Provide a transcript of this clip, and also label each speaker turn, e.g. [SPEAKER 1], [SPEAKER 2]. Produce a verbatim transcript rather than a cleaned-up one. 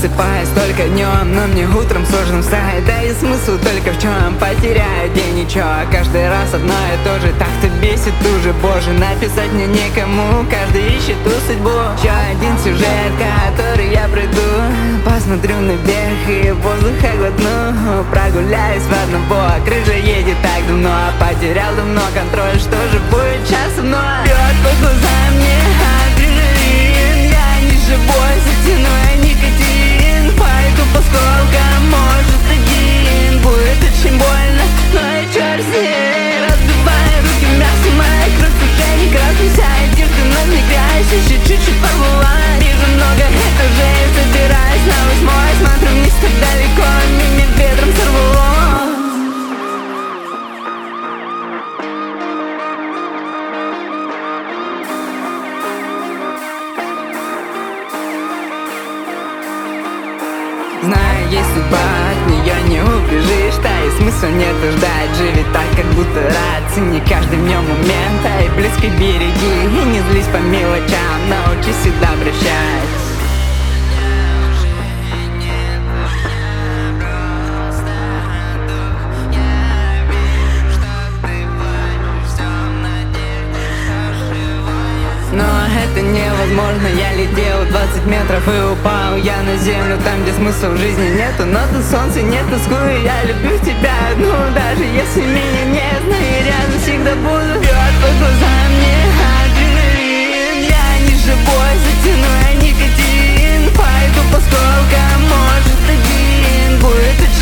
[SPEAKER 1] Просыпаюсь только днем, но мне утром сложно встать. Да и смысл только в чем, потеряю день ничего. Каждый раз одно и то же, так-то бесит уже, боже. Написать мне некому, каждый ищет ту судьбу. Еще один сюжет, который я пройду. Посмотрю наверх и воздуха глотну. Прогуляюсь в одного, крыша едет так давно. Потерял давно контроль, что же будет сейчас со мной? Бьет по глазам мне адреналин. Я не живой, затяну я никотин. Пойду по сколкам, может один. Будет очень больно, но и черт с ней. Разбиваю руки в мясо, моя кровь уже не красная. Вся одежда на мне грязь, еще чуть-чуть побыла. Вижу много этажей, забираюсь на восьмой. Смотрю вниз так далеко, меня ветром сорвало. Знаю, есть судьба, от нее не убежишь. Да и смысла нету ждать, живи так, как будто рад. Цени каждый в нем момент, а и близко береги. И не злись по мелочам, научись всегда прощать. Но это невозможно, я летел двадцать метров и упал я на землю, там, где смысла в жизни нету. Но тут солнце не тоскую, я люблю тебя одну. Даже если меня нет, но я рядом всегда буду. Бьет по глазам мне адреналин. Я не живой, затяну я никотин. Пойду по сколкам, может один. Будет очень